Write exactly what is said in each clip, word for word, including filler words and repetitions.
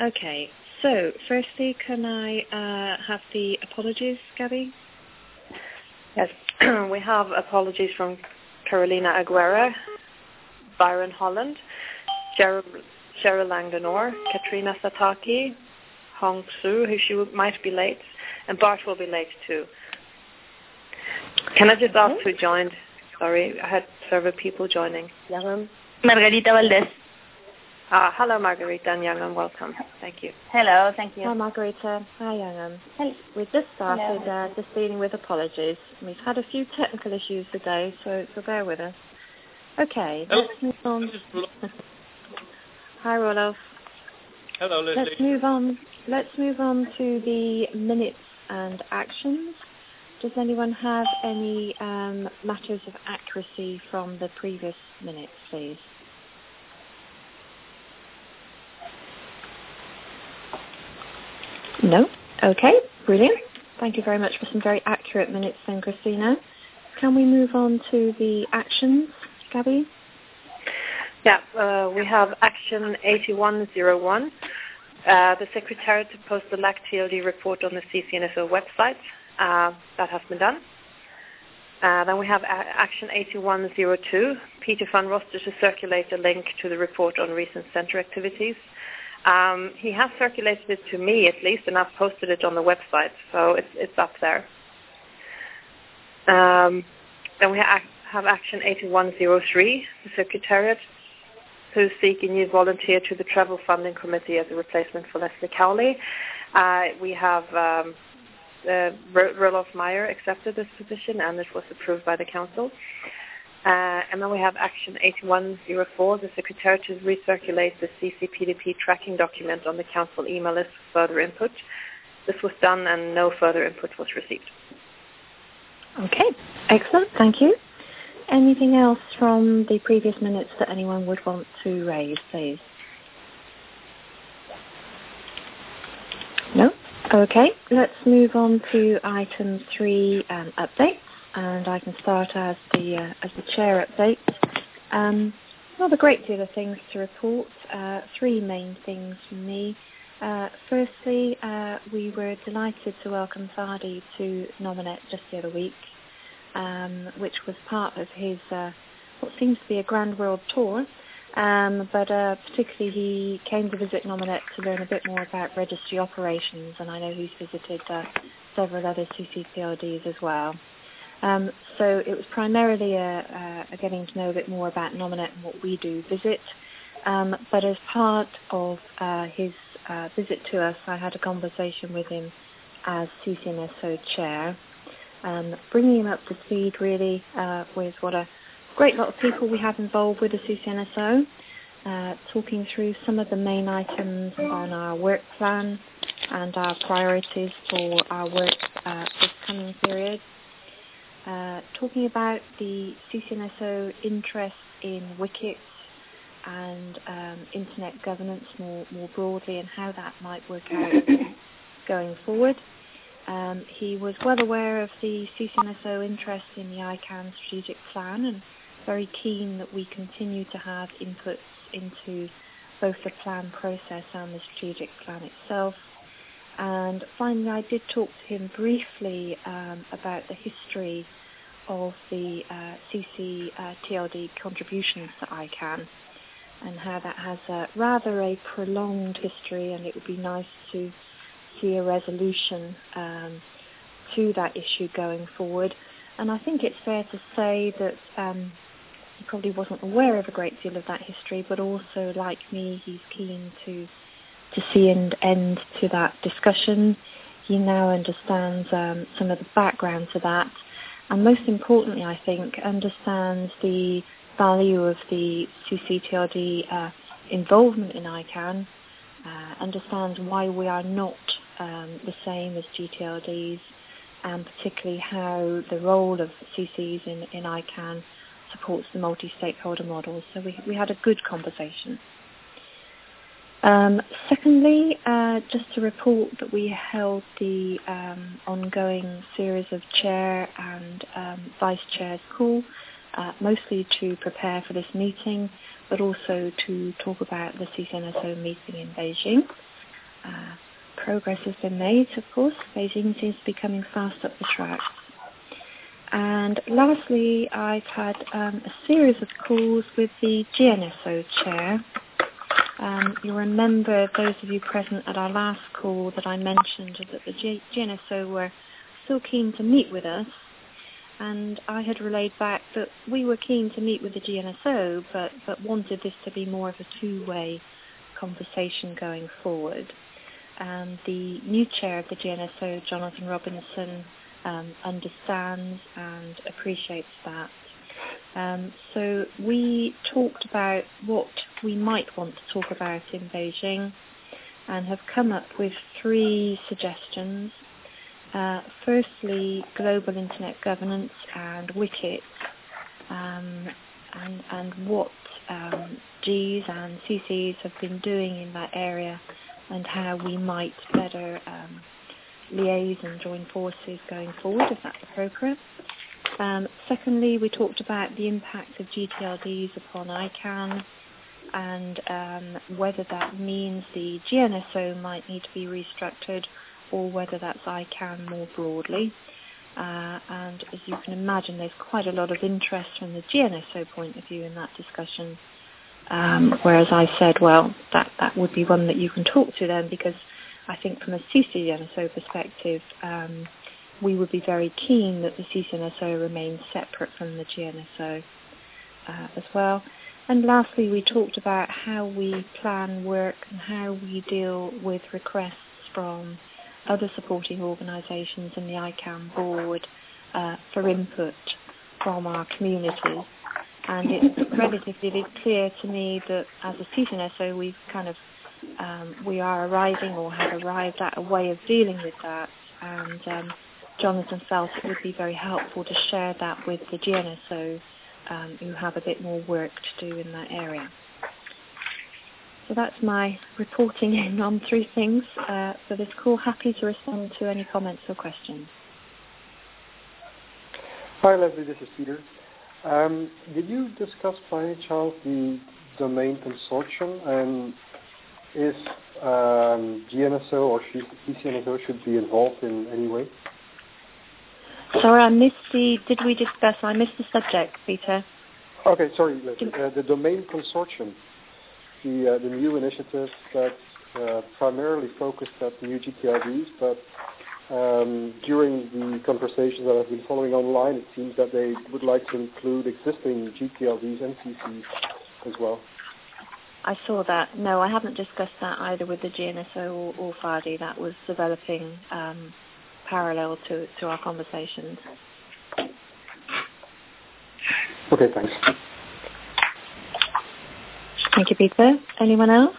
Okay, so firstly, can I uh, have the apologies, Gabby? Yes, we have apologies from Carolina Aguera, Byron Holland, Cheryl, Cheryl Langdonor, Katrina Sataki, Hong Su, who she might be late, and Bart will be late too. Can I just ask who joined? Sorry, I had several people joining. Youngam? Margarita Valdez. Ah, hello, Margarita and Youngam. Welcome. Thank you. Hello, thank you. Hi, Margarita. Hi, Youngam. Hello. We've just started uh, just dealing with apologies. We've had a few technical issues today, so, so bear with us. Okay, Hello. let's move on. Hi, Roloff. Hello, Leslie. Let's move on. Let's move on to the minutes and actions. Does anyone have any um, matters of accuracy from the previous minutes, please? No? Okay, brilliant. Thank you very much for some very accurate minutes then, Christina. Can we move on to the actions, Gabby? Yeah, uh, we have action eighty-one oh one. Uh, the Secretariat to post the L A C T L D report on the C C N S O website. Uh, that has been done. Uh, then we have a- action eighty-one oh two. Peter van Roster to circulate a link to the report on recent centre activities. Um, he has circulated it to me at least, and I've posted it on the website, so it's it's up there. Um, then we ha- have action eighty-one oh three, the Secretariat, who's seeking new volunteer to the Travel Funding Committee as a replacement for Leslie Cowley. Uh, we have um, uh, Roloff Meyer accepted this position, and it was approved by the Council. Uh, and then we have action eighty-one oh four, the Secretariat to recirculate the C C P D P tracking document on the Council email list for further input. This was done and no further input was received. Okay, excellent, thank you. Anything else from the previous minutes that anyone would want to raise, please? No? Okay, let's move on to item three, um, updates. And I can start as the uh, as the chair update. Um, not a great deal of things to report. Uh, three main things from me. Uh, firstly, uh, we were delighted to welcome Fadi to Nominet just the other week, um, which was part of his uh, what seems to be a grand world tour. Um, but uh, particularly he came to visit Nominet to learn a bit more about registry operations, and I know he's visited uh, several other C C T L Ds as well. Um, so it was primarily a, a getting to know a bit more about Nominet and what we do visit. Um, but as part of uh, his uh, visit to us, I had a conversation with him as C C N S O chair, um, bringing him up to speed really uh, with what a great lot of people we have involved with the C C N S O, uh, talking through some of the main items on our work plan and our priorities for our work uh, this coming period. Uh, talking about the C C N S O interest in WCIT and um, internet governance more, more broadly and how that might work out going forward. Um, he was well aware of the C C N S O interest in the I CANN strategic plan and very keen that we continue to have inputs into both the plan process and the strategic plan itself. And finally, I did talk to him briefly um, about the history of the uh, C C T L D contributions to I CANN and how that has a, rather a prolonged history, and it would be nice to see a resolution um, to that issue going forward. And I think it's fair to say that um, he probably wasn't aware of a great deal of that history, but also, like me, he's keen to to see an end to that discussion. He now understands um, some of the background to that, and most importantly, I think, understands the value of the C C T L D uh, involvement in I CANN, uh, understands why we are not um, the same as G T L Ds, and particularly how the role of C Cs in, in I CANN supports the multi-stakeholder model. So we, we had a good conversation. Um, secondly, uh, just to report that we held the um, ongoing series of chair and um, vice chairs call, uh, mostly to prepare for this meeting, but also to talk about the C C N S O meeting in Beijing. progress has been made, of course. Beijing seems to be coming fast up the tracks. And lastly, I've had um, a series of calls with the G N S O chair. Um, you'll remember, those of you present at our last call, that I mentioned that the G- GNSO were still keen to meet with us. And I had relayed back that we were keen to meet with the G N S O, but, but wanted this to be more of a two-way conversation going forward. And the new chair of the G N S O, Jonathan Robinson, um, understands and appreciates that. Um, so we talked about what we might want to talk about in Beijing and have come up with three suggestions. Uh, firstly, global internet governance and WICIT, um, and, and what um, Gs and C Cs have been doing in that area and how we might better um, liaise and join forces going forward, if that's appropriate. Um, secondly, we talked about the impact of G T L Ds upon I CANN and um, whether that means the G N S O might need to be restructured or whether that's I CANN more broadly. Uh, and as you can imagine, there's quite a lot of interest from the G N S O point of view in that discussion. Um, whereas I said, well, that, that would be one that you can talk to then, because I think from a C C N S O perspective, um, we would be very keen that the C C N S O remains separate from the G N S O uh, as well. And lastly, we talked about how we plan work and how we deal with requests from other supporting organisations and the I CANN board uh, for input from our communities. And it's relatively clear to me that as a C C N S O, we've kind of um, we are arriving or have arrived at a way of dealing with that. And um, Jonathan felt it would be very helpful to share that with the G N S O, um, who have a bit more work to do in that area. So that's my reporting in on three things uh, for this call. Happy to respond to any comments or questions. Hi Leslie, this is Peter. Um, did you discuss by any chance the domain consortium and if um, G N S O or C C N S O should be involved in any way? Sorry, I missed the, did we discuss, I missed the subject, Peter. Okay, sorry, Leslie. Uh, the domain consortium, the, uh, the new initiative that's uh, primarily focused at new G T L Ds, but um, during the conversations that I've been following online, it seems that they would like to include existing G T L Ds and C Cs as well. I saw that. No, I haven't discussed that either with the G N S O or, or F A D I. That was developing um, parallel to, to our conversations. Okay, thanks. Thank you, Peter. Anyone else?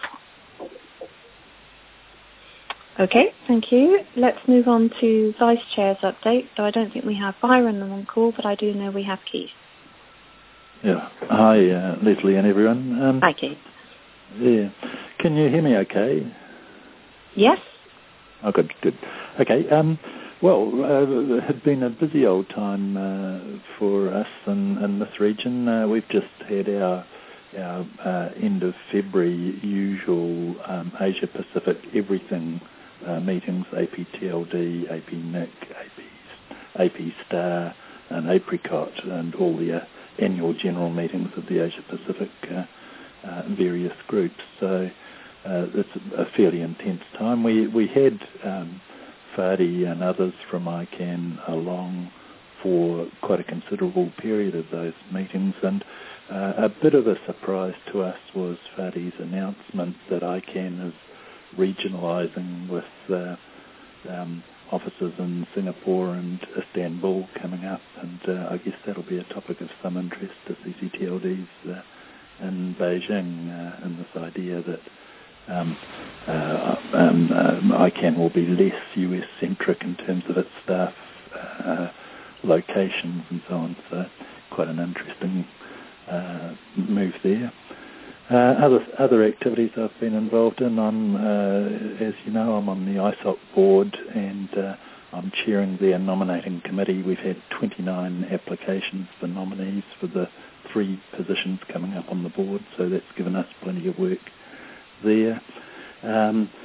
Okay, thank you. Let's move on to Vice Chair's update. So I don't think we have Byron on call, but I do know we have Keith. Yeah. Hi, uh, Leslie and everyone. Um, Hi, Keith. Yeah. Can you hear me okay? Yes. Oh, good, good. Okay. Um, well, uh, it had been a busy old time uh, for us in, in this region. Uh, we've just had our, our uh, end of February usual um, Asia Pacific everything uh, meetings, A P T L D, A P N I C, A P Star, and Apricot, and all the uh, annual general meetings of the Asia Pacific uh, uh, various groups. So uh, it's a fairly intense time. We we had um, F A D I and others from I CANN along for quite a considerable period of those meetings, and uh, a bit of a surprise to us was F A D I's announcement that I CANN is regionalising with uh, um, offices in Singapore and Istanbul coming up, and uh, I guess that'll be a topic of some interest to C C T L Ds uh, in Beijing, uh, and this idea that um, uh, um, um, I CANN will be less U S-centric in terms of its staff uh, locations and so on, so quite an interesting uh, move there. Uh, other other activities I've been involved in, I'm, uh, as you know, I'm on the I S O C board, and uh, I'm chairing their nominating committee. We've had twenty-nine applications for nominees for the three positions coming up on the board, so that's given us plenty of work there. Um,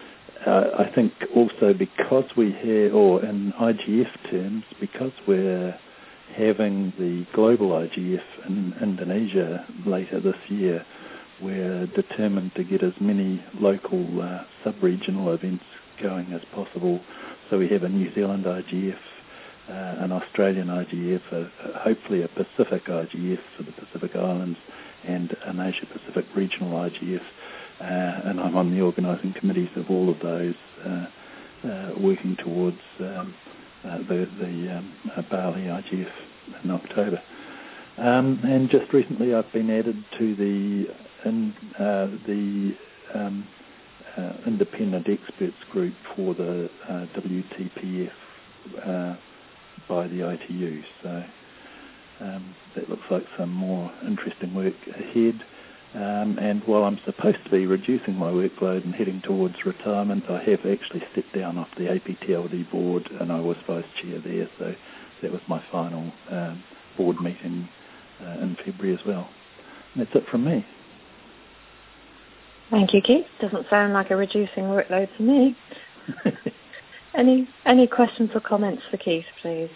uh, I think also because we have, or in I G F terms, because we're having the global I G F in Indonesia later this year, we're determined to get as many local uh, sub-regional events going as possible. So we have a New Zealand I G F, uh, an Australian I G F, a, a, hopefully a Pacific I G F for the Pacific Islands, and an Asia Pacific regional I G F. Uh, and I'm on the organising committees of all of those, uh, uh, working towards um, uh, the, the um, uh, Bali I G F in October. Um, and just recently I've been added to the in, uh, the um, uh, independent experts group for the uh, W T P F uh, by the I T U. So um, that looks like some more interesting work ahead. Um, and while I'm supposed to be reducing my workload and heading towards retirement, I have actually stepped down off the A P T L D board, and I was vice chair there. So that was my final um, board meeting uh, in February as well. And that's it from me. Thank you, Keith. Doesn't sound like a reducing workload to me. any any questions or comments for Keith, please?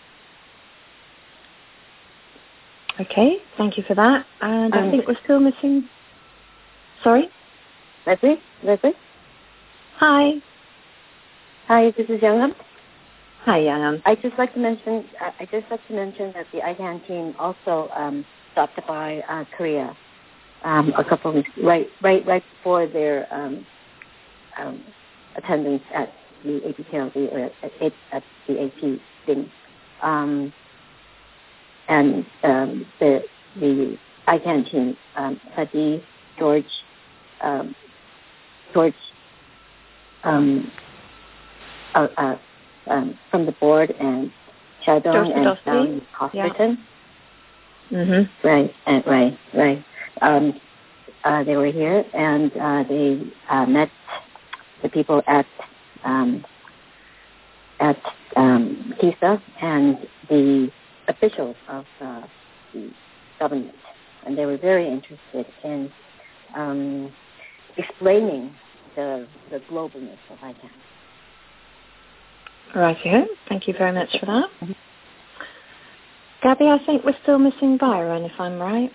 Okay, thank you for that. And um, I think we're still missing... Sorry? Leslie? Leslie? Hi. Hi, this is Youngam. Hi, Youngam. I just like to mention. I just like to mention that the I CANN team also um, stopped by uh, Korea um, a couple of weeks, right, right, right before their um, um, attendance at the A P T L D or at, at, at the A P thing. Um, and um, the the I CANN team, um, Hadi, George, um, George, um, uh, uh, um, from the board, and Shadong and um, Hosterton. Yeah. Mm-hmm. Right, and, right, right. Um, uh, they were here, and uh, they uh, met the people at um, at um, TISA and the officials of uh, the government, and they were very interested in um, explaining the the globalness of I CANN. Right here. Thank you very much for that. Mm-hmm. Gabby, I think we're still missing Byron, if I'm right.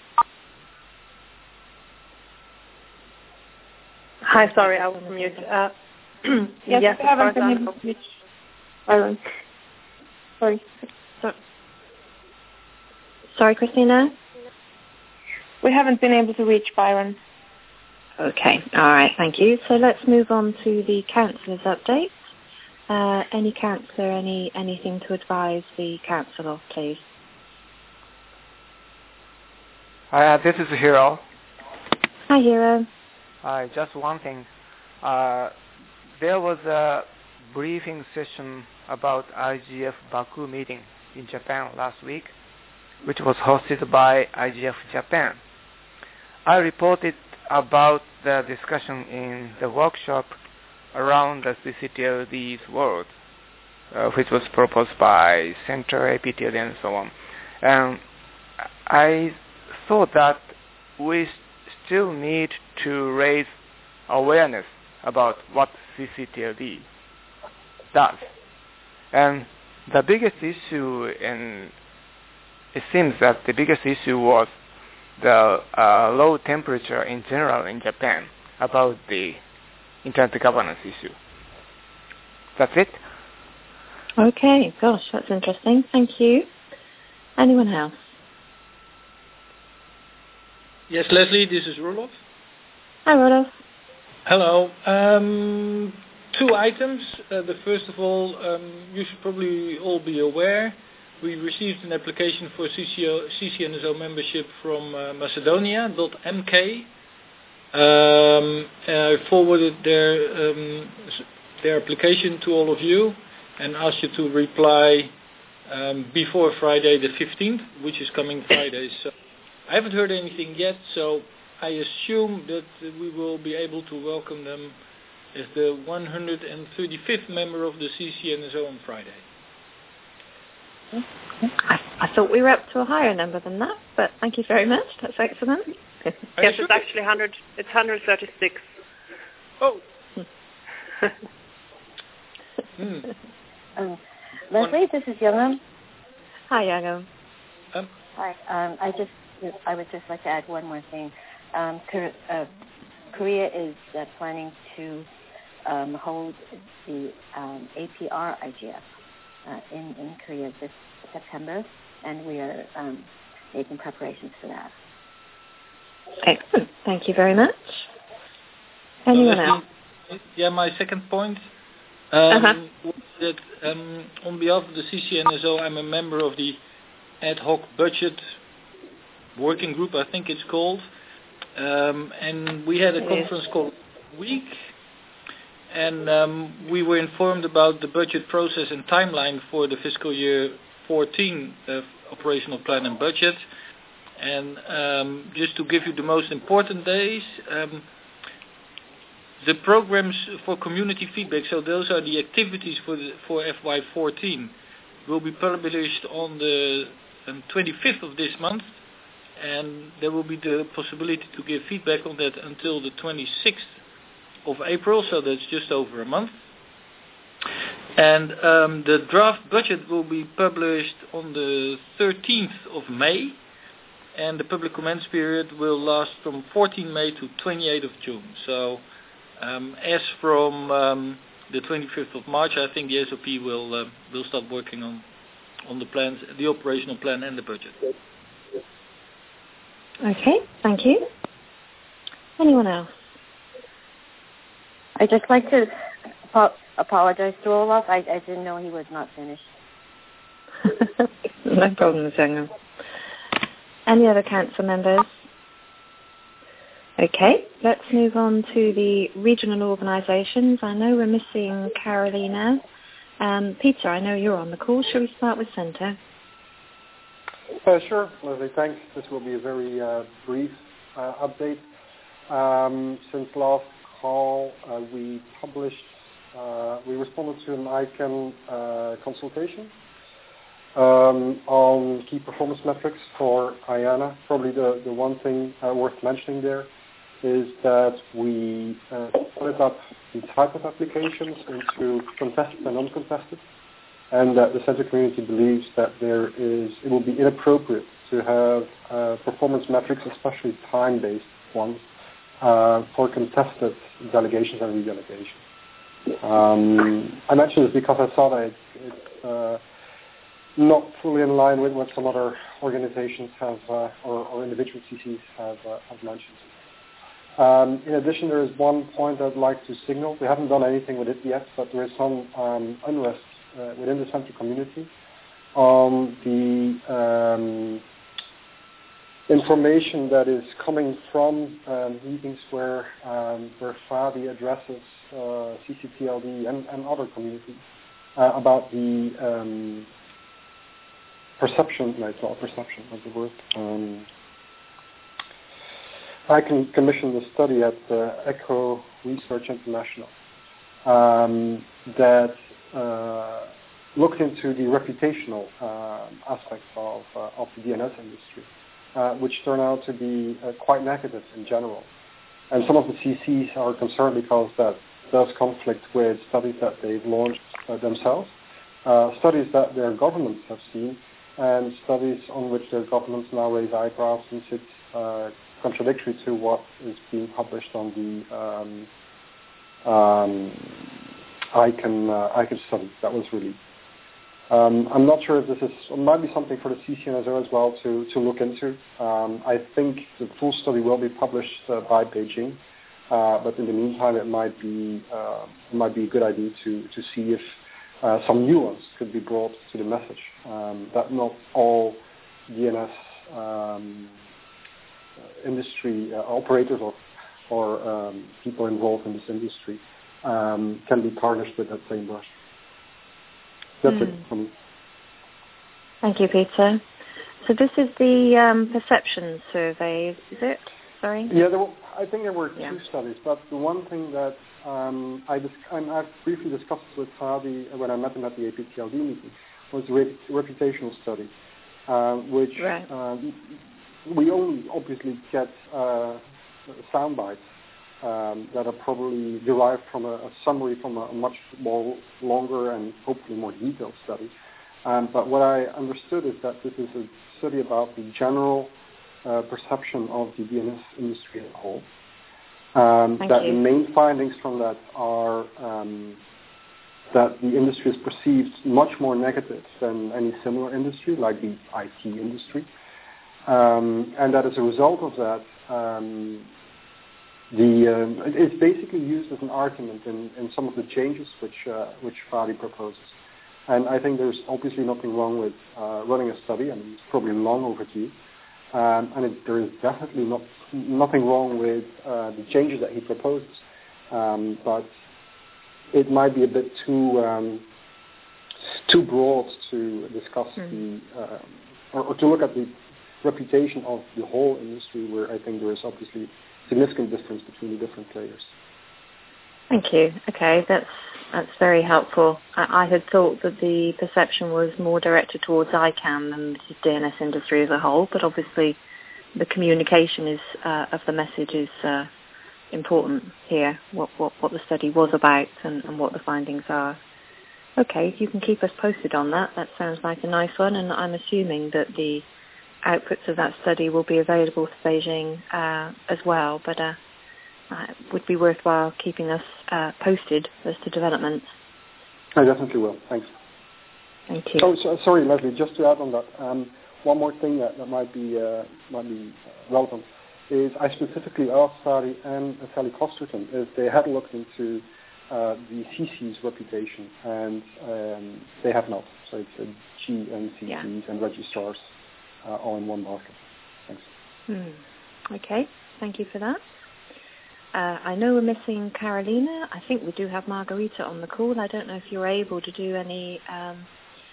Hi, sorry, I was on mute. Uh, yes, yes, we haven't been able to reach Byron. Sorry. So, sorry, Christina? We haven't been able to reach Byron. Okay, all right, thank you. So let's move on to the councillors' update. Uh, any councillor, any anything to advise the council of, please? Hi, uh, this is Hero. Hi, Hero. Hi, uh, just one thing. Uh, there was a briefing session about I G F Baku meeting in Japan last week, which was hosted by I G F Japan. I reported about the discussion in the workshop around the C C T L D's world, uh, which was proposed by Center, A P T L D, and so on. And I thought that we still need to raise awareness about what C C T L D does. And the biggest issue, and it seems that the biggest issue was the uh, low temperature in general in Japan about the internet governance issue. That's it. Okay, gosh, that's interesting. Thank you. Anyone else? Yes, Leslie, this is Roloff. Hi, Roloff. Hello. Um, two items. Uh, the first of all, um, you should probably all be aware, we received an application for C C N S O membership from uh, Macedonia, .mk. Um, I forwarded their um, their application to all of you and asked you to reply um, before Friday the fifteenth, which is coming Friday. So I haven't heard anything yet, so I assume that we will be able to welcome them as the one hundred thirty-fifth member of the C C N S O on Friday. I, I thought we were up to a higher number than that, but thank you very much. That's excellent. Yes, it's actually one hundred. It's one hundred thirty-six. Oh. mm. um, Leslie, this is Youngam. Hi, Youngam. Um, Hi. Um, I just, I would just like to add one more thing. Um, uh, Korea is uh, planning to um, hold the um, A P R I G F uh, in in Korea this September, and we are um, making preparations for that. Excellent. Thank you very much. Anyone so else? Me, yeah, my second point um, uh-huh. was that um, on behalf of the C C N S O, I'm a member of the ad hoc budget working group, I think it's called, um, and we had a it conference is. call last week, and um, we were informed about the budget process and timeline for the fiscal year fourteen uh, operational plan and budget. And um, just to give you the most important days, um, the programs for community feedback, so those are the activities for the, for F Y fourteen, will be published on the um, twenty-fifth of this month, and there will be the possibility to give feedback on that until the twenty-sixth of April, so that's just over a month. And um, the draft budget will be published on the thirteenth of May, and the public comments period will last from fourteenth May to twenty-eighth of June. So um, as from um, the twenty-fifth of March, I think the S O P will uh, will start working on on the plans, the operational plan and the budget. Okay, thank you. Anyone else? I'd just like to ap- apologize to Olaf. I, I didn't know he was not finished. No problem, Youngam. Any other council members? Okay, let's move on to the regional organisations. I know we're missing Carolina. Um, Peter, I know you're on the call. Shall we start with Centre? Uh, sure, Leslie, thanks. This will be a very uh, brief uh, update. Um, since last call, uh, we published, uh, we responded to an I C A N uh, consultation um, on key performance metrics for I A N A. Probably the, the one thing uh, worth mentioning there is that we uh, split up the type of applications into contested and uncontested, and that the Centre community believes that there is, it will be inappropriate to have uh, performance metrics, especially time-based ones, uh, for contested delegations and redelegations. Um, I mention this because I saw that it, it's uh, not fully in line with what some other organizations have, uh, or, or individual C Cs have, uh, have mentioned. Um, in addition, there is one point I'd like to signal. We haven't done anything with it yet, but there is some um, unrest uh, within the Centre community on the um, information that is coming from um, meetings where um, where FADI addresses uh, C C T L D and, and other communities uh, about the um, perception, I call perception of the word. Um, I can commission a study at uh, Echo Research International um, that uh, looked into the reputational uh, aspects of, uh, of the D N S industry, uh, which turn out to be uh, quite negative in general. And some of the C Cs are concerned because that does conflict with studies that they've launched uh, themselves, uh, studies that their governments have seen, and studies on which their governments now raise eyebrows since it's uh, contradictory to what is being published on the um, um, I C A N, uh, I C A N study that was released. Um, I'm not sure if this is, it might be something for the C C N S O as well to, to look into. Um, I think the full study will be published uh, by Beijing, uh, but in the meantime it might be uh, it might be a good idea to, to see if uh, some nuance could be brought to the message, um, that not all D N S um, industry uh, operators or, or um, people involved in this industry um, can be tarnished with that same brush. That's mm. it from me. Thank you, Peter. So this is the um, perception survey, is it? Sorry? Yeah, there were, I think there were yeah. two studies, but the one thing that um, I, dis- I briefly discussed with Fadi when I met him at the A P T L D meeting was the rep- reputational study, uh, which right. uh, we only obviously get uh, sound bites um, that are probably derived from a, a summary from a, a much more longer and hopefully more detailed study. Um, but what I understood is that this is a study about the general uh, perception of the D N S industry as a whole. Um, that you. The main findings from that are um, that the industry is perceived much more negative than any similar industry, like the I T industry. Um, and that as a result of that, um, the um, it's basically used as an argument in, in some of the changes which uh, which Fadi proposes. And I think there's obviously nothing wrong with uh, running a study, and it's probably long overdue. Um, and it, there is definitely not nothing wrong with uh, the changes that he proposes. Um, but it might be a bit too um, too broad to discuss mm. the uh, or, or to look at the reputation of the whole industry, where I think there is obviously significant difference between the different players. Thank you. Okay, that's that's very helpful. I, I had thought that the perception was more directed towards ICANN than the D N S industry as a whole, but obviously the communication is uh, of the message is uh, important here, what, what, what the study was about and, and what the findings are. Okay, if you can keep us posted on that, that sounds like a nice one, and I'm assuming that the outputs of that study will be available to Beijing uh, as well, but uh, uh, it would be worthwhile keeping us uh, posted as to developments. I definitely will. Thanks. Thank you. Oh, so, sorry, Leslie, just to add on that, um, one more thing that, that might be uh, might be relevant is I specifically asked Fadi and Sally Costerton if they had looked into uh, the C C's reputation, and um, they have not. So it's a G and C Cs yeah. and registrars uh, all in one market. Thanks. Hmm. Okay, thank you for that. Uh, I know we're missing Carolina. I think we do have Margarita on the call. I don't know if you're able to do any um,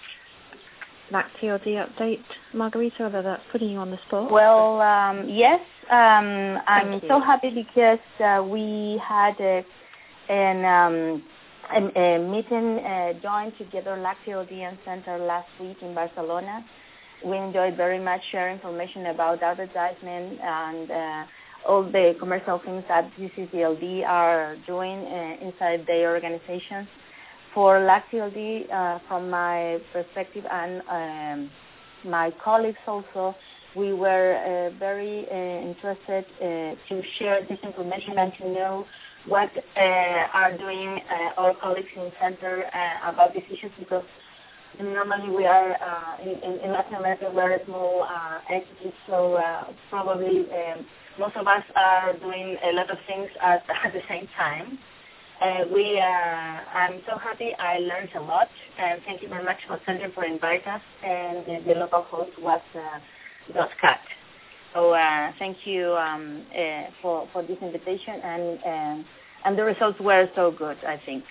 L A C T L D update, Margarita, whether that's putting you on the spot. Well, um, yes. Um, I'm so happy because uh, we had a, an, um, a, a meeting uh, joined together L A C T L D and Center last week in Barcelona. We enjoyed very much sharing information about advertisement and uh, all the commercial things that C C T L D are doing uh, inside their organizations. For L A C T L D, uh, from my perspective and um, my colleagues also, we were uh, very uh, interested uh, to share this information and to know what uh, are doing uh, our colleagues in Center uh, about these issues, because normally we are, uh, in, in Latin America, we are a small uh, entity, so uh, probably um, most of us are doing a lot of things at, at the same time. Uh, we, uh, I'm so happy. I learned a lot, and thank you very much for Center for inviting us. And the, the local host was uh, Dotcat. So uh, thank you um, uh, for for this invitation, and uh, and the results were so good, I think.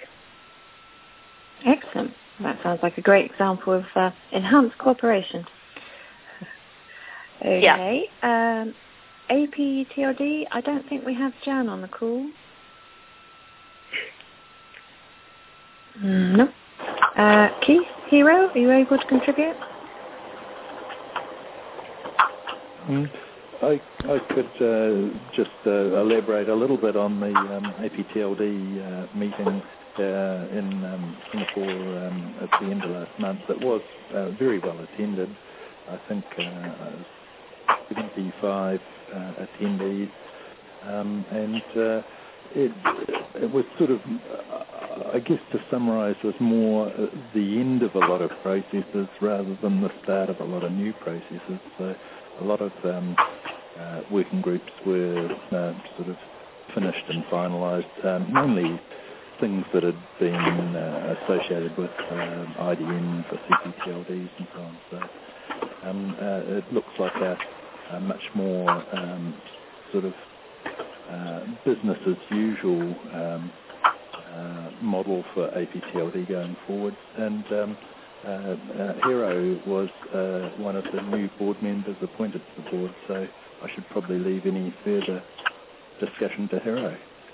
Excellent. That sounds like a great example of uh, enhanced cooperation. Okay. Yeah. Um, A P T L D. I don't think we have Jan on the call. Mm, no. Uh, Keith, Hero, are you able to contribute? Mm, I, I could uh, just uh, elaborate a little bit on the um, A P T L D uh, meeting uh, in um, Singapore um, at the end of last month. It was uh, very well attended. I think uh, seventy-five uh, attendees, um, and uh, it, it was sort of, uh, I guess to summarise, was more uh, the end of a lot of processes rather than the start of a lot of new processes. So a lot of um, uh, working groups were uh, sort of finished and finalised, um, mainly things that had been uh, associated with um, I D M for C C T L Ds and so on. So um, uh, it looks like a, a much more um, sort of uh, business as usual um, uh, model for A P T L D going forward. And um, uh, uh, Hero was uh, one of the new board members appointed to the board, so I should probably leave any further discussion to Hero.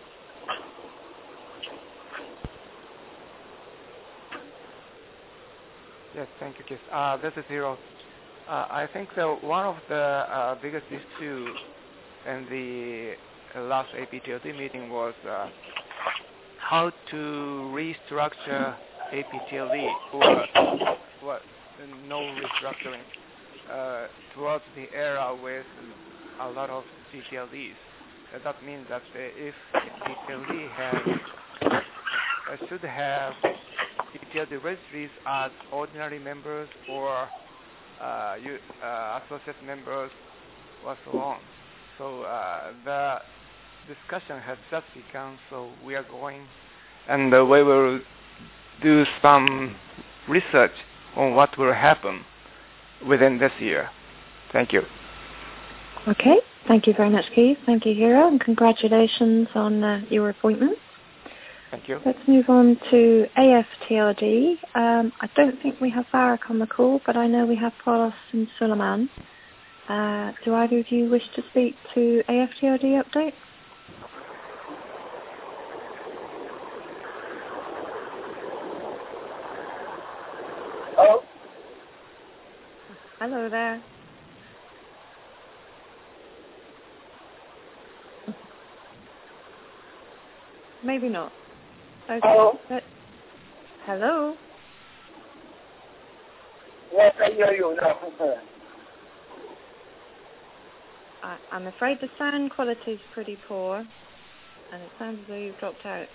Yes, thank you, Keith. Uh, this is Hiro. Uh, I think that one of the uh, biggest issues in the uh, last A P T L D meeting was uh, how to restructure A P T L D or what, no restructuring uh, towards the era with a lot of C T L Ds. Uh, that means that uh, if A P T L D has uh, should have C T L D registries as ordinary members or uh, you, uh, associate members or so on. So uh, the discussion has just begun, so we are going and uh, we will do some research on what will happen within this year. Thank you. Okay, thank you very much, Keith. Thank you, Hiro, and congratulations on uh, your appointment. Thank you. Let's move on to A F T L D. Um, I don't think we have Varric on the call, but I know we have Paulos and Suleiman. Uh, do either of you wish to speak to A F T L D update? Hello? Hello there. Maybe not. Okay. Hello? But, hello? Yes, I hear you now. I, I'm afraid the sound quality is pretty poor, and it sounds as though you've dropped out.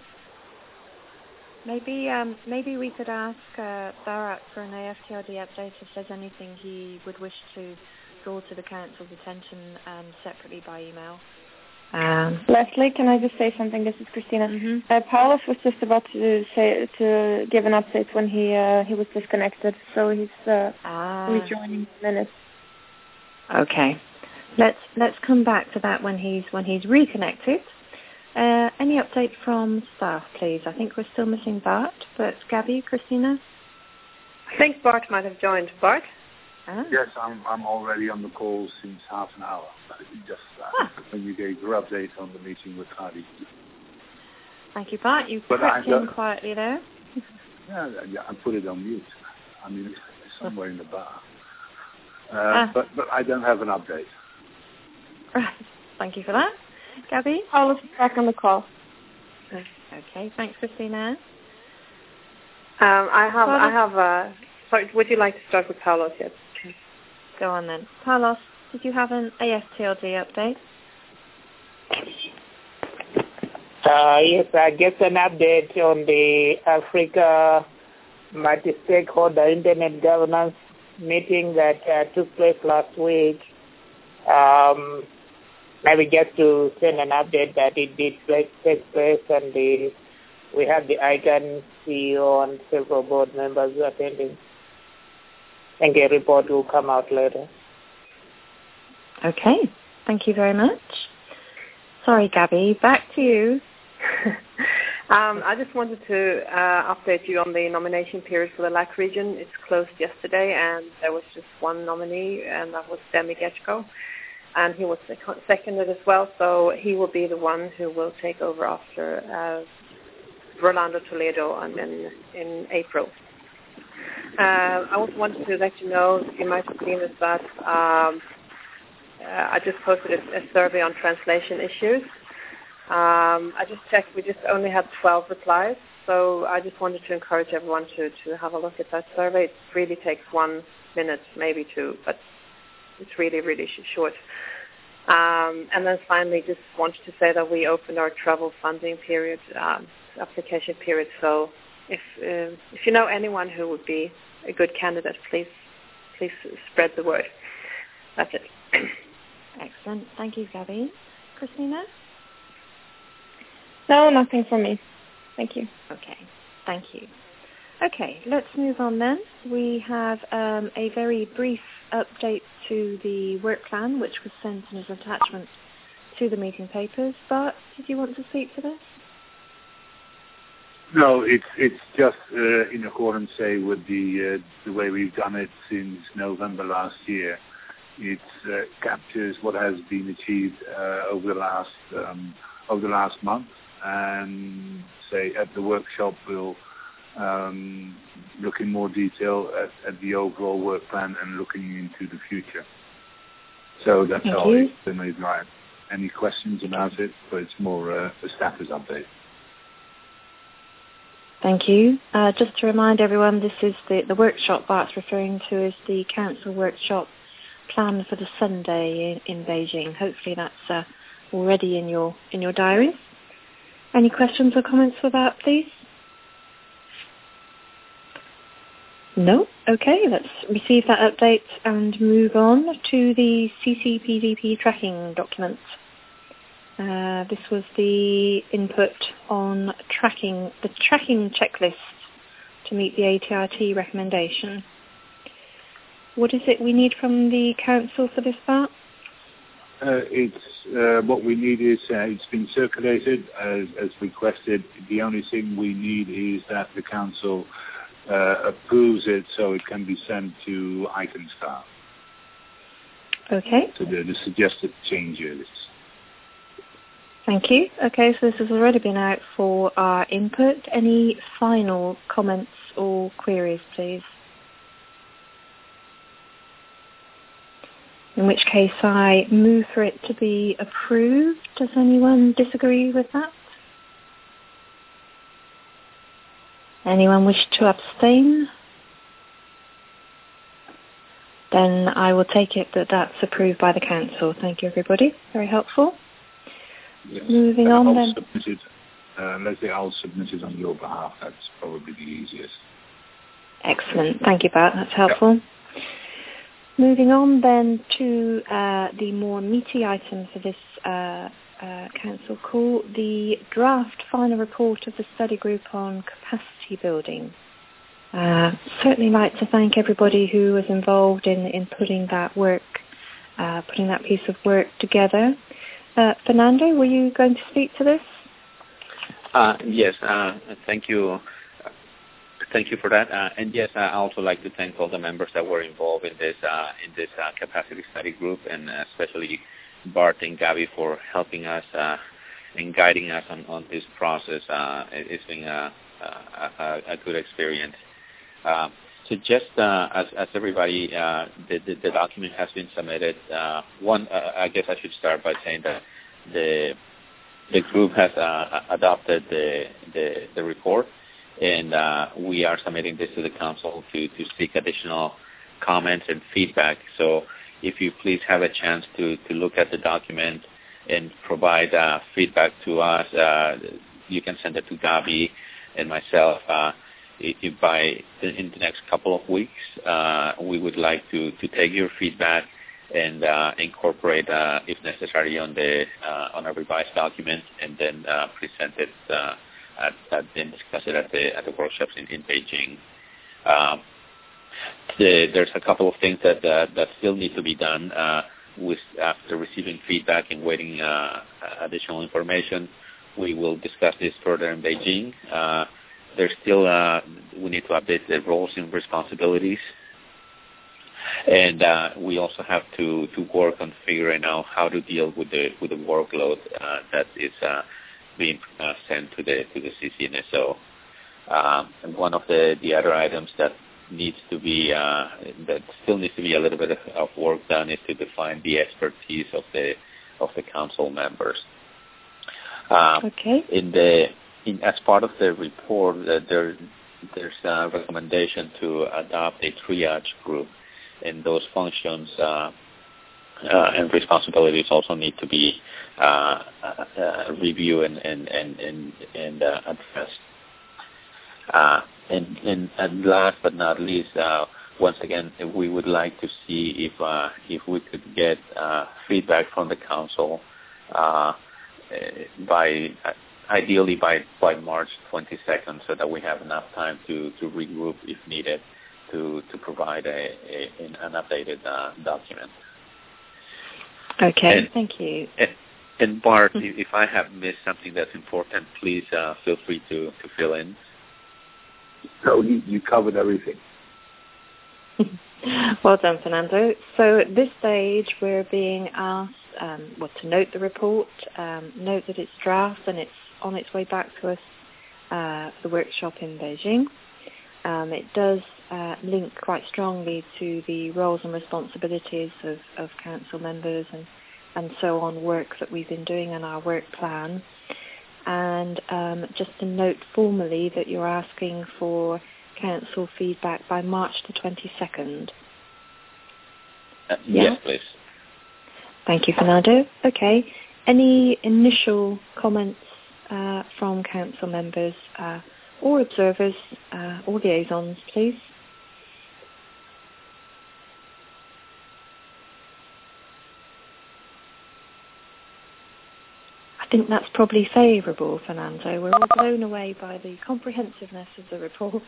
Maybe um, maybe we could ask uh, Varric for an A F T L D update if there's anything he would wish to draw to the Council's attention um, separately by email. Um, Leslie, can I just say something? This is Christina. Mm-hmm. Uh, Paulos was just about to say to give an update when he uh, he was disconnected, so he's uh, ah. rejoining in a minute. Okay, let's let's come back to that when he's when he's reconnected. Uh, any update from staff, please? I think we're still missing Bart, but Gabby, Christina? I think Bart might have joined. Bart? Ah. Yes, I'm I'm already on the call since half an hour. Just uh, ah. when you gave your update on the meeting with Hadi. Thank you, Bart. You but crept got, in quietly there. Yeah, yeah, I put it on mute. I mean, it's somewhere in the bar. Uh, ah. But but I don't have an update. Right. Thank you for that. Gabby? Paulos is back on the call. Okay, thanks, Christina. Um, I have, Paulos? I have. Uh, sorry, would you like to start with Paulos? Yes. Okay. Go on then. Paulos, did you have an A F T L D update? Uh, yes, I get an update on the Africa multi-stakeholder internet governance meeting that uh, took place last week. Um, maybe just to send an update that it did take place, and the, we have the ICANN C E O and several board members attending. I think a report will come out later. Okay, thank you very much. Sorry, Gabby, back to you. um, I just wanted to uh, update you on the nomination period for the L A C region. It's closed yesterday, and there was just one nominee, and that was Demi Getchko. And he was seconded as well, so he will be the one who will take over after uh, Rolando Toledo and in, in April. Uh, I also wanted to let you know, you might have seen this, that um, uh, I just posted a, a survey on translation issues. Um, I just checked, we just only had twelve replies, so I just wanted to encourage everyone to, to have a look at that survey. It really takes one minute, maybe two, but it's really, really short. Um, and then finally, just wanted to say that we opened our travel funding period, um, application period. So if uh, if you know anyone who would be a good candidate, please please spread the word. That's it. Excellent. Thank you, Gabby. Christina? No, nothing from me. Thank you. Okay. Thank you. Okay, let's move on then. We have um, a very brief update to the work plan, which was sent as an attachment to the meeting papers. But did you want to speak to this? No, it's it's just uh, in accordance, say, with the uh, the way we've done it since November last year. It uh, captures what has been achieved uh, over the last um, over the last month, and say at the workshop we'll um, look in more detail at, at the overall work plan and looking into the future. So that's Thank how you. it's been made right. any questions about it, but it's more uh, a status update. Thank you. Uh, just to remind everyone, this is the, the workshop Bart's referring to is the council workshop planned for the Sunday in, in Beijing. Hopefully that's uh, already in your in your diary. Any questions or comments for that, please? No? Okay, let's receive that update and move on to the C C P D P tracking document. Uh, this was the input on tracking the tracking checklist to meet the A T R T recommendation. What is it we need from the council for this part? Uh, it's uh, what we need is uh, it's been circulated as, as requested. The only thing we need is that the council uh, approves it so it can be sent to ICANN staff. Okay. So the, the suggested changes. Thank you. Okay, so this has already been out for our input. Any final comments or queries, please? In which case I move for it to be approved. Does anyone disagree with that? Anyone wish to abstain? Then I will take it that that's approved by the council. Thank you, everybody. Very helpful. Yes. Moving and on I'll then. Submit it, uh, Leslie, I'll submit it on your behalf. That's probably the easiest. Excellent. Thank you, Bart. That's helpful. Yep. Moving on then to uh, the more meaty item for this uh, uh, council call, the draft final report of the study group on capacity building. Uh, certainly like to thank everybody who was involved in, in putting that work, uh, putting that piece of work together. Uh, Fernando, were you going to speak to this? Uh, yes, uh, thank you. Thank you for that. Uh, and yes, I also like to thank all the members that were involved in this uh, in this uh, capacity study group, and especially Bart and Gabby for helping us uh, and guiding us on, on this process. Uh, it's been a, a, a good experience. Uh, so just uh, as, as everybody, uh, the, the, the document has been submitted. Uh, one, uh, I guess I should start by saying that the the group has uh, adopted the, the the report, and uh, we are submitting this to the council to, to seek additional comments and feedback. So if you please have a chance to, to look at the document and provide uh, feedback to us, uh, you can send it to Gabi and myself. Uh, if by the, in the next couple of weeks, uh, we would like to, to take your feedback and uh, incorporate, uh, if necessary, on the uh, on a revised document, and then uh, present it uh, at, at and discuss it at the at the workshops in, in Beijing. Um, the, there's a couple of things that uh, that still need to be done. Uh, with after receiving feedback and waiting uh, additional information, we will discuss this further in Beijing. Uh, there's still uh, we need to update the roles and responsibilities. And uh, we also have to, to work on figuring out how to deal with the with the workload uh, that is uh, being uh, sent to the to the C C N S O. Um, and one of the, the other items that needs to be uh, that still needs to be a little bit of, of work done is to define the expertise of the of the council members. Um, okay. In the in, as part of the report, uh, there there's a recommendation to adopt a triage group. And those functions uh, uh, and responsibilities also need to be uh, uh, reviewed and and and and, and uh, addressed. Uh, and, and and last but not least, uh, once again, we would like to see if uh, if we could get uh, feedback from the council uh, by ideally by by March twenty-second, so that we have enough time to to regroup if needed. To, to provide a, a an updated uh, document. Okay, and, thank you. And, and Bart, mm-hmm. if I have missed something that's important, please uh, feel free to, to fill in. No, you, you covered everything. Well done, Fernando. So at this stage, we're being asked um, well, to note the report, um, note that it's draft and it's on its way back to us uh, for the workshop in Beijing. Um, it does uh, link quite strongly to the roles and responsibilities of, of council members and and so on work that we've been doing in our work plan. And um, just to note formally that you're asking for council feedback by March the twenty-second. Uh, yeah? Yes, please. Thank you, Fernando. Okay. Any initial comments uh, from council members uh, or observers uh, or liaisons, please? I think that's probably favourable, Fernando. We're all blown away by the comprehensiveness of the report.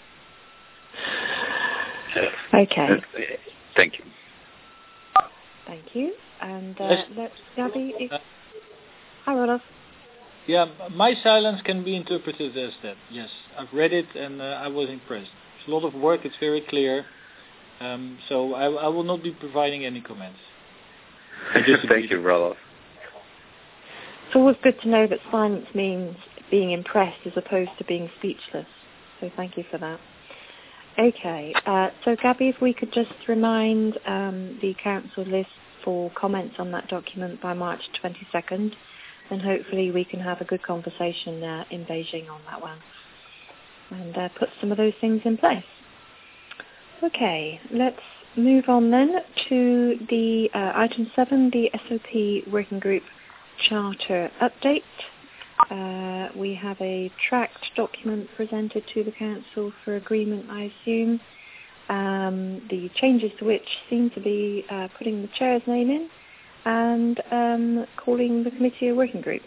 Okay. Thank you. Thank you. And uh, let's, Gabby, if... Hi, Roloff. Yeah, my silence can be interpreted as that. Yes, I've read it and uh, I was impressed. It's a lot of work. It's very clear. Um, so I, I will not be providing any comments. Thank you, Roloff. It's always good to know that silence means being impressed as opposed to being speechless. So thank you for that. Okay, uh, so Gabby, if we could just remind um, the council list for comments on that document by March twenty-second, then hopefully we can have a good conversation uh, in Beijing on that one and uh, put some of those things in place. Okay, let's move on then to the uh, item seven, the S O P Working Group Charter Update. Uh, we have a tracked document presented to the Council for agreement, I assume. Um, the changes to which seem to be uh, putting the Chair's name in and um, calling the committee a working group.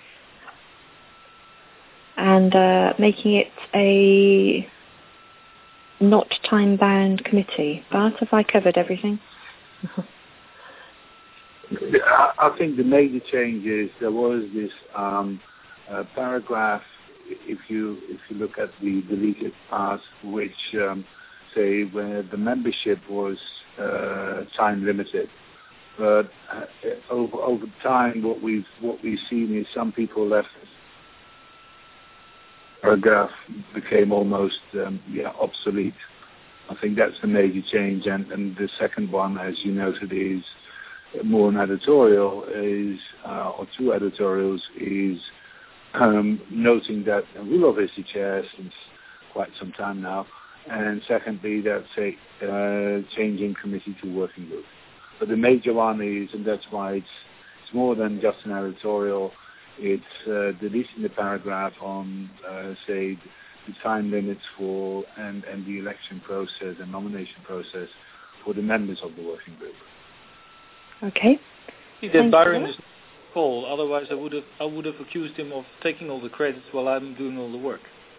And uh, making it a not time-bound committee. Bart, have I covered everything? I think the major change is there was this um, uh, paragraph, if you if you look at the deleted part, which um, say where the membership was uh, time limited. But uh, over over time, what we've what we've seen is some people left. Paragraph became almost um, yeah obsolete. I think that's the major change, and, and the second one, as you noted, is more an editorial, is uh, or two editorials, is um, noting that Roelof is the chair since quite some time now, and secondly, that's a uh, changing committee to working group. But the major one is, and that's why it's it's more than just an editorial. It's uh, deleting the paragraph on, uh, say, the time limits for and, and the election process and nomination process for the members of the working group. Okay. See that Byron is call. Otherwise, I would have I would have accused him of taking all the credits while I'm doing all the work.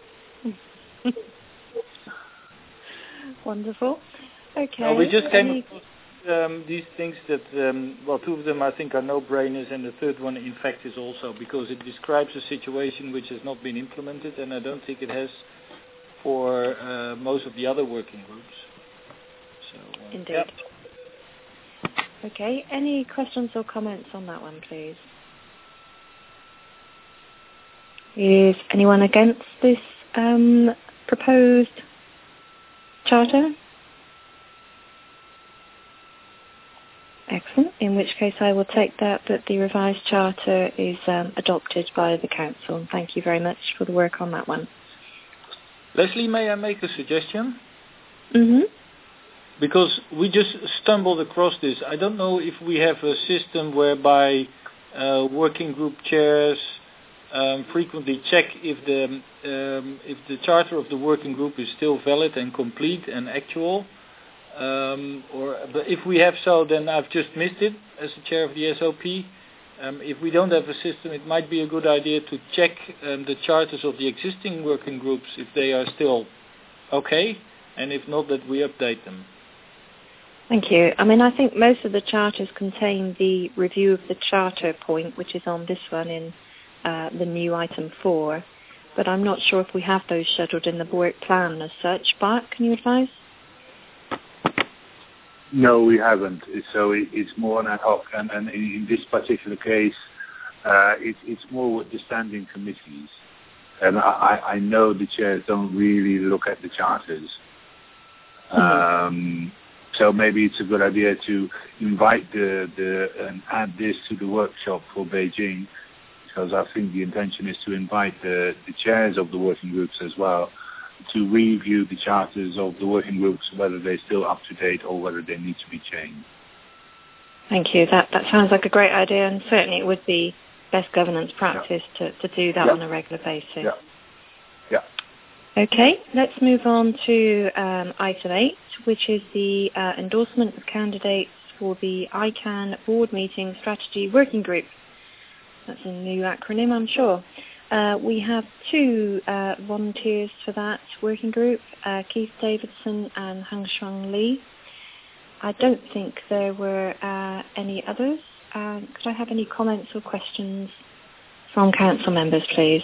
Wonderful. Okay. No, we just came across um, these things that um, well, two of them I think are no-brainers, and the third one, in fact, is also because it describes a situation which has not been implemented, and I don't think it has for uh, most of the other working groups. So, uh, Indeed. Yep. Okay, any questions or comments on that one, please? Is anyone against this um, proposed charter? Excellent, in which case I will take that that the revised charter is um, adopted by the Council. And thank you very much for the work on that one. Leslie, may I make a suggestion? Mm-hmm. Because we just stumbled across this. I don't know if we have a system whereby uh, working group chairs um, frequently check if the um, if the charter of the working group is still valid and complete and actual. Um, or but if we have so, then I've just missed it as the chair of the S O P. Um, if we don't have a system, it might be a good idea to check um, the charters of the existing working groups if they are still okay, and if not, that we update them. Thank you. I mean, I think most of the charters contain the review of the charter point, which is on this one in uh, the new item four. But I'm not sure if we have those scheduled in the work plan as such. Bart, can you advise? No, we haven't. So it, it's more an ad hoc, and, and in this particular case, uh, it, it's more with the standing committees. And I, I know the chairs don't really look at the charters. Um, So maybe it's a good idea to invite the, the and add this to the workshop for Beijing, because I think the intention is to invite the, the chairs of the working groups as well to review the charters of the working groups, whether they're still up to date or whether they need to be changed. Thank you. That that sounds like a great idea, and certainly it would be best governance practice yeah. to, to do that yeah. on a regular basis. Yeah. yeah. Okay, let's move on to um, item eight, which is the uh, endorsement of candidates for the I CANN Board Meeting Strategy Working Group. That's a new acronym, I'm sure. Uh, we have two uh, volunteers for that working group, uh, Keith Davidson and Hung Shuang Lee. I don't think there were uh, any others. Um, could I have any comments or questions from council members, please?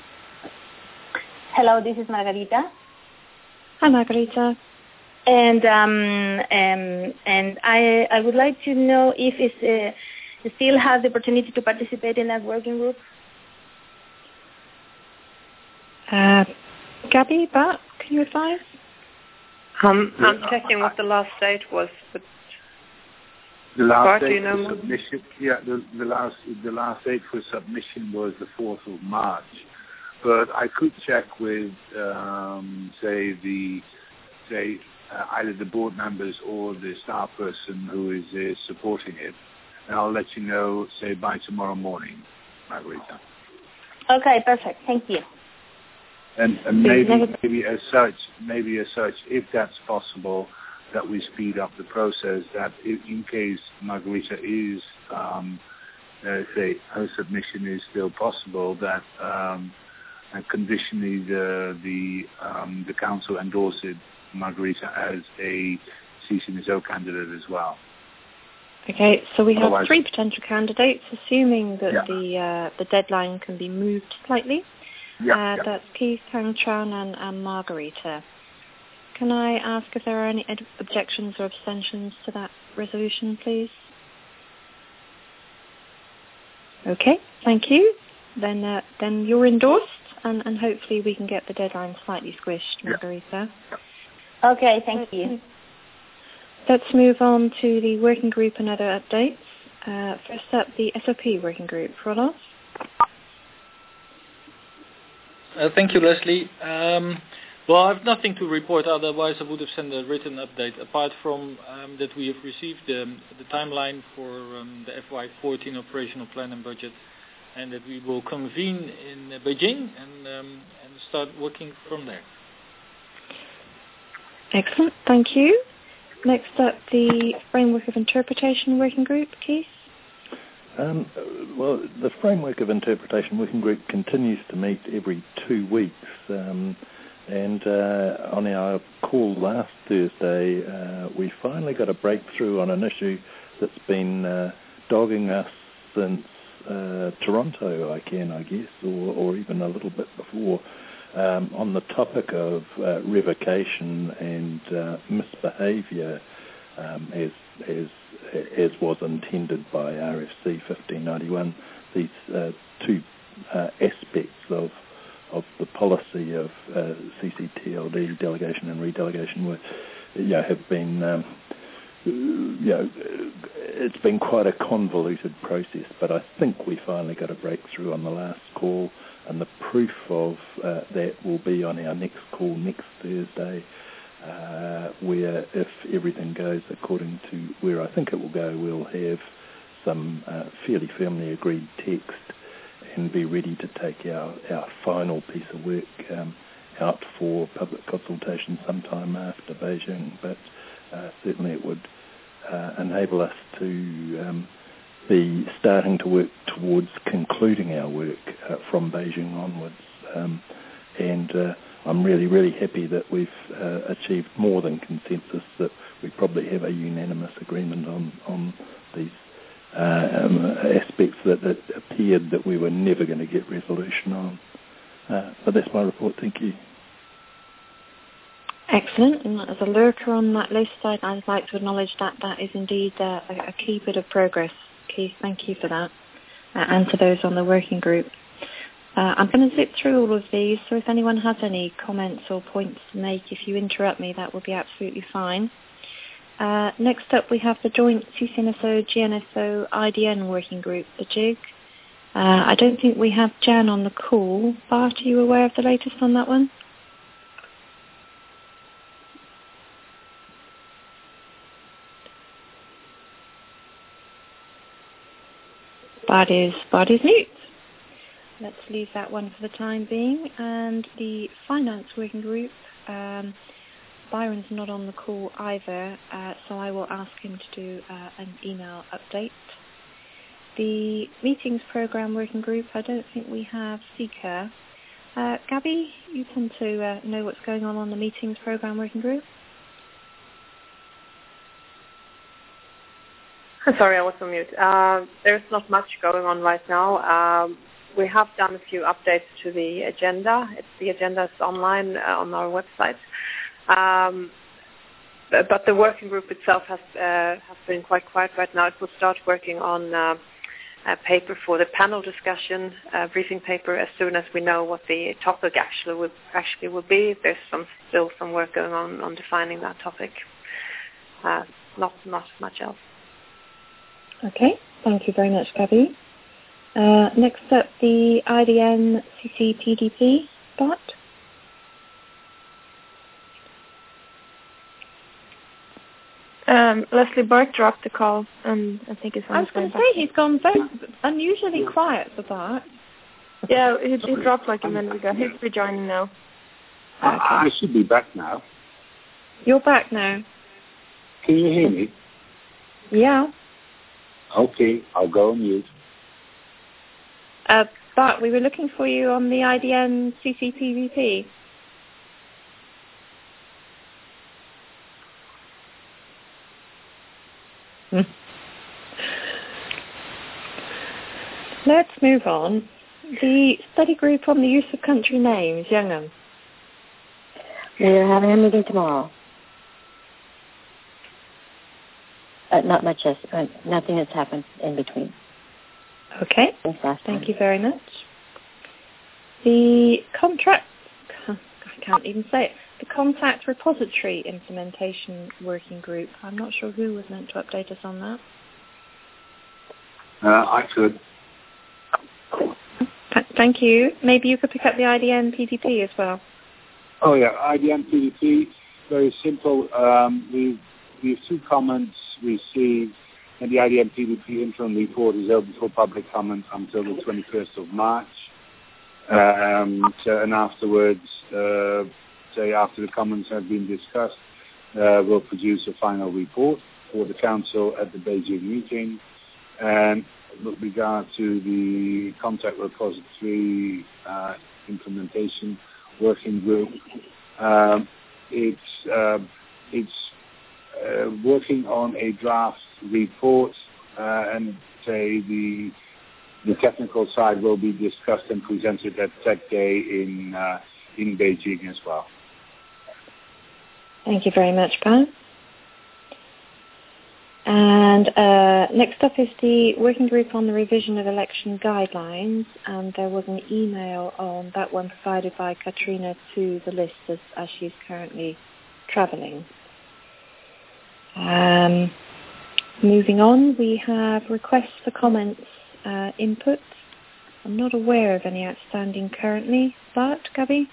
Hello, this is Margarita. Hi, Margarita. And um, um, and I I would like to know if it's, uh, you still have the opportunity to participate in that working group. Uh, Gabby, Bat, can you advise? Um, I'm checking what the last date was. But the last Bart, date do you know for submission, yeah, the, the last the last date for submission was the fourth of March. But I could check with, um, say, the say uh, either the board members or the staff person who is uh, supporting it, and I'll let you know, say, by tomorrow morning, Margarita. Okay, perfect. Thank you. And, and maybe, maybe as such, maybe as such, if that's possible, that we speed up the process. That if, in case Margarita is, um, uh, say, her submission is still possible, that um, and conditionally the the um, the council endorses Margarita as a C C N S O candidate as well. Okay, so we have Otherwise, three potential candidates, assuming that yeah. the uh, the deadline can be moved slightly. Yeah, uh, yeah. That's Keith, Hang Tran, and, and Margarita. Can I ask if there are any ed- objections or abstentions to that resolution, please? Okay, thank you. Then uh, then you're endorsed, and, and hopefully we can get the deadline slightly squished, Margarita. Yeah. Okay, thank you. Let's move on to the working group and other updates. Uh, first up, the S O P working group. Roland? Uh, thank you, Leslie. Um, well, I have nothing to report, otherwise I would have sent a written update, apart from um, that we have received um, the timeline for um, the F Y fourteen operational plan and budget, and that we will convene in uh, Beijing and, um, and start working from there. Excellent, thank you. Next up, the Framework of Interpretation Working Group. Keith? Um, well, the Framework of Interpretation Working Group continues to meet every two weeks. Um, and uh, on our call last Thursday, uh, we finally got a breakthrough on an issue that's been uh, dogging us since uh, Toronto, I can, I guess, or, or even a little bit before, um, on the topic of uh, revocation and uh, misbehaviour um, as, as, as was intended by R F C fifteen ninety-one. These uh, two uh, aspects of of the policy of uh, C C T L D, delegation and redelegation, were, you know, have been, um, you know, it's been quite a convoluted process, but I think we finally got a breakthrough on the last call, and the proof of uh, that will be on our next call next Thursday, uh, where if everything goes according to where I think it will go, we'll have some uh, fairly firmly agreed text and be ready to take our, our final piece of work um, out for public consultation sometime after Beijing. But uh, certainly it would uh, enable us to um, be starting to work towards concluding our work uh, from Beijing onwards. Um, and uh, I'm really, really happy that we've uh, achieved more than consensus, that we probably have a unanimous agreement on, on these Uh, um, aspects that, that appeared that we were never going to get resolution on. Uh, but that's my report. Thank you. Excellent. And as a lurker on that list, I'd, I'd like to acknowledge that that is indeed uh, a, a key bit of progress. Keith, thank you for that. Uh, and to those on the working group. Uh, I'm going to zip through all of these, so if anyone has any comments or points to make, if you interrupt me, that will be absolutely fine. Uh, next up, we have the joint C C N S O G N S O I D N working group, the J I G. Uh, I don't think we have Jan on the call. Bart, are you aware of the latest on that one? Bart is, Bart is mute. Let's leave that one for the time being. And the finance working group, um, Byron's not on the call either, uh, so I will ask him to do uh, an email update. The meetings program working group, I don't think we have Seeker. Uh, Gabby, you tend to uh, know what's going on on the meetings program working group. Sorry, I was on mute. Uh, there's not much going on right now. Um, we have done a few updates to the agenda. It's, the agenda is online uh, on our website. Um, but the working group itself has uh, has been quite quiet right now. It will start working on uh, a paper for the panel discussion, uh, briefing paper, as soon as we know what the topic actually will, actually will be. There's some still some work going on on defining that topic. Uh, not not much else. Okay, thank you very much, Gabby. Uh, next up, the I D N C C P D P, Bart. Um, Leslie Burke dropped the call, and I think it's on I was going to say, he's gone very unusually quiet for Bart. Yeah, he, he dropped like a minute ago. He's rejoining now. Okay. I should be back now. You're back now. Can you hear me? Yeah. Okay, I'll go on mute. Uh, Bart, we were looking for you on the I D N C C P D P. Hmm. Let's move on. The study group on the use of country names, Youngam. We're having a meeting tomorrow. Uh, not much else. Uh, nothing has happened in between. Okay. Thank you very much. The contract, I can't even say it, the Contact Repository Implementation Working Group. I'm not sure who was meant to update us on that. Uh, I could. Th- thank you. Maybe you could pick up the I D N P D P as well. Oh yeah, I D N P D P, very simple. Um, we we have two comments received, and the I D N P D P interim report is open for public comment until the twenty-first of March. Um, so, and afterwards, uh, say after the comments have been discussed, uh, we'll produce a final report for the Council at the Beijing meeting. And with regard to the Contact Repository uh, Implementation Working Group, um, it's uh, it's uh, working on a draft report, uh, and say the the technical side will be discussed and presented at Tech Day in uh, in Beijing as well. Thank you very much, Pam. And uh, next up is the working group on the revision of election guidelines, and there was an email on that one provided by Katrina to the list as, as she's currently travelling. Um, moving on, we have requests for comments, uh, input. I'm not aware of any outstanding currently, but Gabby?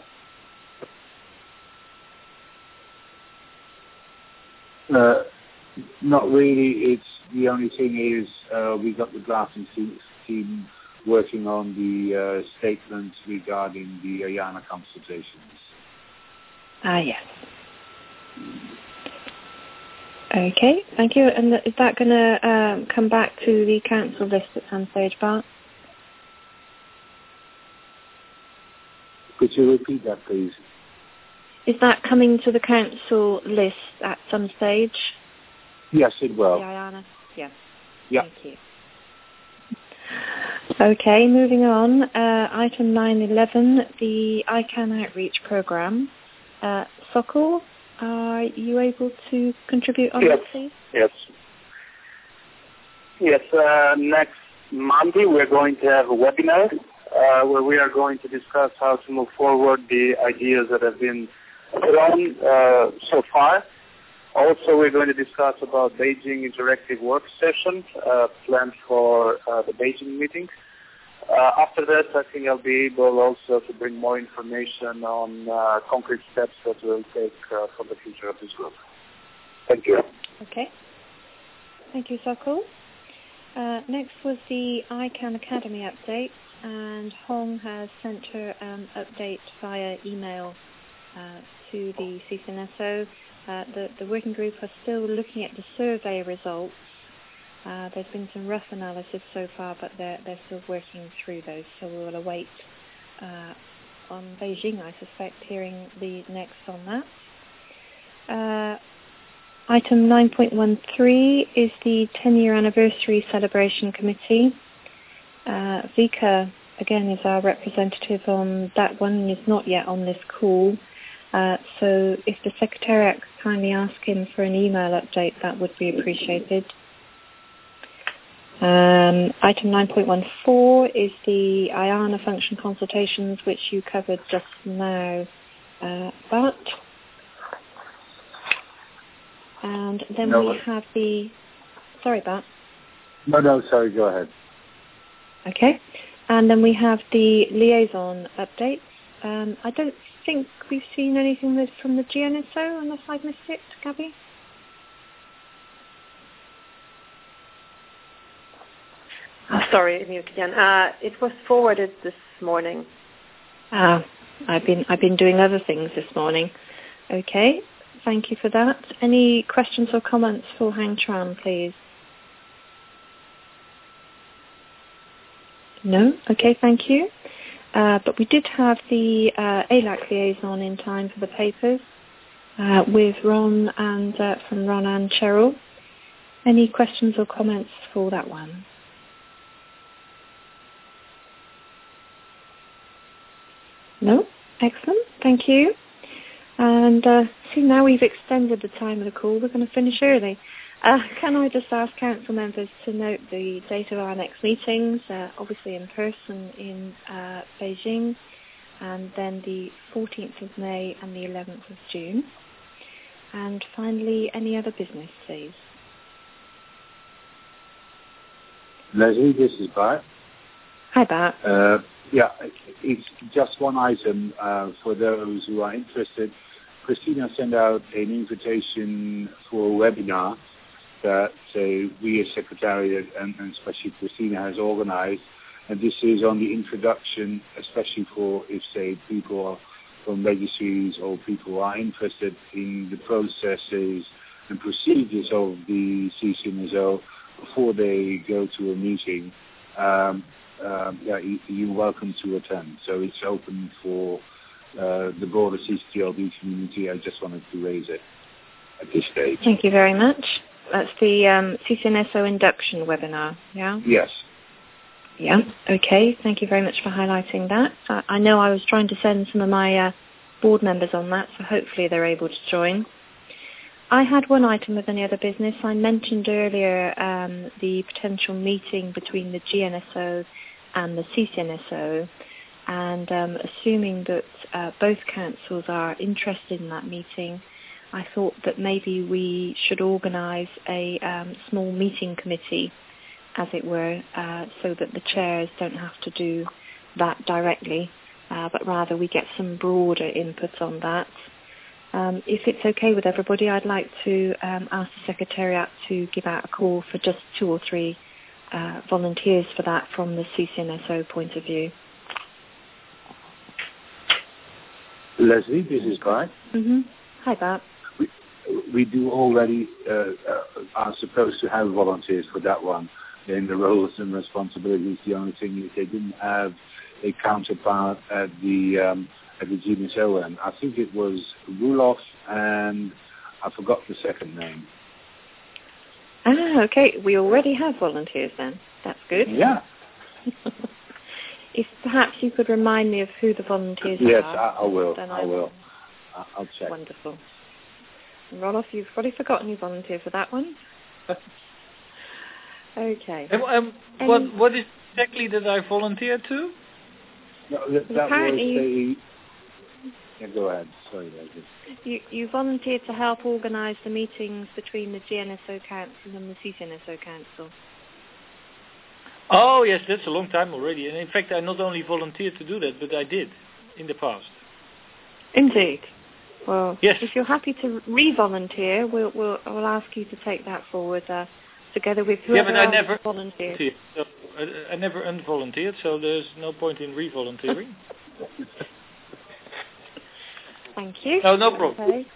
Uh, Not really. It's the only thing is uh, we got the drafting team working on the uh, statements regarding the Ayana consultations. Ah, yes. Okay, thank you. And is that going to um, come back to the council list at some stage, Bart? Could you repeat that, please? Is that coming to the council list at some stage? Yes, it will. Diana? Yeah. Yeah. Thank you. Okay, moving on. Uh, item nine eleven, the I CAN outreach program. Uh, Sokol, are you able to contribute on yes. that, please? Yes. Yes. Uh, next Monday, we're going to have a webinar uh, where we are going to discuss how to move forward the ideas that have been put on uh, so far. Also, we're going to discuss about Beijing interactive work session uh, planned for uh, the Beijing meeting. Uh, after that, I think I'll be able also to bring more information on uh, concrete steps that we'll take uh, for the future of this group. Thank you. Okay. Thank you, Sokol. Uh, next was the I CANN Academy update, and Hong has sent her um, update via email uh, to the C C N S O. Uh, the, the working group are still looking at the survey results. Uh, there's been some rough analysis so far, but they're, they're still working through those, so we will await uh, on Beijing, I suspect, hearing the next on that. Uh, item nine point one three is the ten-year anniversary celebration committee. Uh, Vika, again, is our representative on that one and is not yet on this call. Uh, so if the Secretariat could kindly ask him for an email update, that would be appreciated. Um, item nine point one four is the I A N A function consultations, which you covered just now, uh, Bart. And then no, we have the... Sorry, Bart. No, no, sorry, go ahead. Okay. And then we have the liaison updates. Um, I don't think we've seen anything with, from the G N S O, unless I've missed it, Gabby? Oh, sorry, mute again. Uh, it was forwarded this morning. Ah, I've been I've been doing other things this morning. Okay, thank you for that. Any questions or comments for Hang Tran, please? No? Okay, thank you. Uh, but we did have the uh, A L A C liaison in time for the papers uh, with Ron and uh, from Ron and Cheryl. Any questions or comments for that one? No? Excellent. Thank you. And uh, see, now we've extended the time of the call. We're going to finish early. Uh, can I just ask council members to note the date of our next meetings, uh, obviously in person in uh, Beijing, and then the fourteenth of May and the eleventh of June. And finally, any other business, please? Leslie, this is Bart. Hi, Bart. Uh, yeah, it's just one item uh, for those who are interested. Christina sent out an invitation for a webinar that uh, we as Secretariat and, and especially Christina has organized. And this is on the introduction, especially for, if, say, people are from registries or people who are interested in the processes and procedures of the C C N S O before they go to a meeting. Um, um, yeah, you, you're welcome to attend. So it's open for uh, the broader C C T L D community. I just wanted to raise it at this stage. Thank you very much. That's the um, C C N S O induction webinar, yeah? Yes. Yeah, okay. Thank you very much for highlighting that. I, I know I was trying to send some of my uh, board members on that, so hopefully they're able to join. I had one item with any other business. I mentioned earlier um, the potential meeting between the G N S O and the C C N S O, and um, assuming that uh, both councils are interested in that meeting, I thought that maybe we should organise a um, small meeting committee, as it were, uh, so that the chairs don't have to do that directly, uh, but rather we get some broader input on that. Um, if it's okay with everybody, I'd like to um, ask the Secretariat to give out a call for just two or three uh, volunteers for that from the C C N S O point of view. Leslie, this is Bart. Mm-hmm. Hi, Bart. We, we do already uh, uh, are supposed to have volunteers for that one in the roles and responsibilities. The only thing is they didn't have a counterpart at the um, at the G N S O end. I think it was Rulof and I forgot the second name. Ah, okay. We already have volunteers then. That's good. Yeah. If perhaps you could remind me of who the volunteers yes, are. Yes, I, I will. Then I, I will. I'll check. Wonderful. And Roloff, you've probably forgotten you volunteer for that one. Okay. Um, um, what what is exactly that I volunteered to? No, that, that was a Yeah, go ahead. Sorry, David. You, you volunteered to help organise the meetings between the G N S O Council and the C C N S O Council. Oh, yes, that's a long time already. And in fact, I not only volunteered to do that, but I did in the past. Indeed. Well, yes. If you're happy to re-volunteer, we'll, we'll, we'll ask you to take that forward uh, together with whoever yeah, but I else never volunteered. So I, I never unvolunteered, so there's no point in re-volunteering. Thank you. No, no problem. Okay.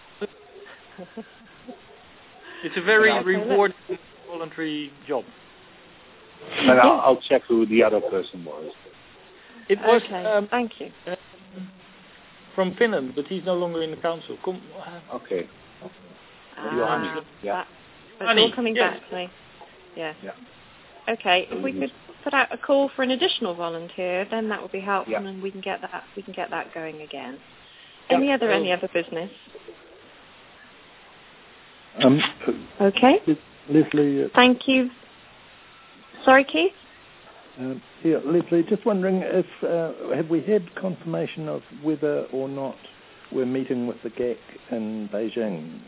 It's a very okay, rewarding voluntary job. And I'll, I'll check who the other person was. It was okay. um, Thank you. Uh, from Finland, but he's no longer in the council. Come, uh, okay. Ah, Johanni. Yeah. That, it's all coming yes. back to me. Yeah. Yeah. Okay. If we could put out a call for an additional volunteer, then that would be helpful, yeah. and we can get that we can get that going again. Any yeah. other any other business? Um, okay. Leslie. Uh, Thank you. Sorry, Keith? Uh, yeah, Leslie, just wondering if, uh, have we had confirmation of whether or not we're meeting with the G A C in Beijing?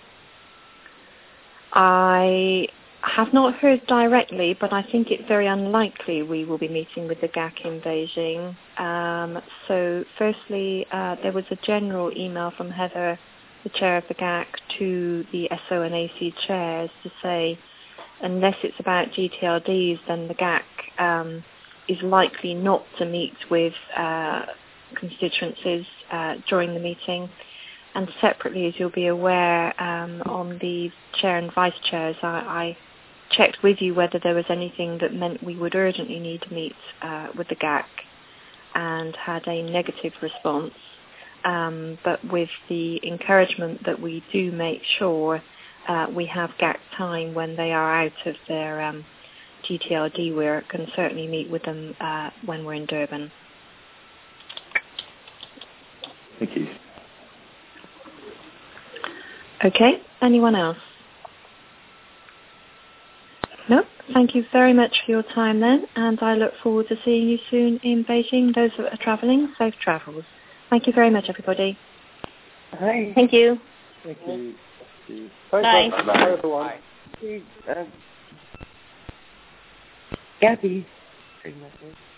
I have not heard directly, but I think it's very unlikely we will be meeting with the G A C in Beijing. Um, so firstly, uh, there was a general email from Heather, the chair of the G A C, to the S O and A C chairs to say, unless it's about G T L Ds, then the G A C um, is likely not to meet with uh, constituencies uh, during the meeting. And separately, as you'll be aware, um, on the chair and vice chairs, I, I checked with you whether there was anything that meant we would urgently need to meet uh, with the G A C, and had a negative response. Um, but with the encouragement that we do make sure uh, we have G A C time when they are out of their um, G T L D work, and certainly meet with them uh, when we're in Durban. Thank you. Okay, anyone else? No? Thank you very much for your time then, and I look forward to seeing you soon in Beijing. Those that are travelling, safe travels. Thank you very much, everybody. Hi. Thank you. Thank you. Thank you. Bye. Bye. Bye, everyone. Uh, Gabby.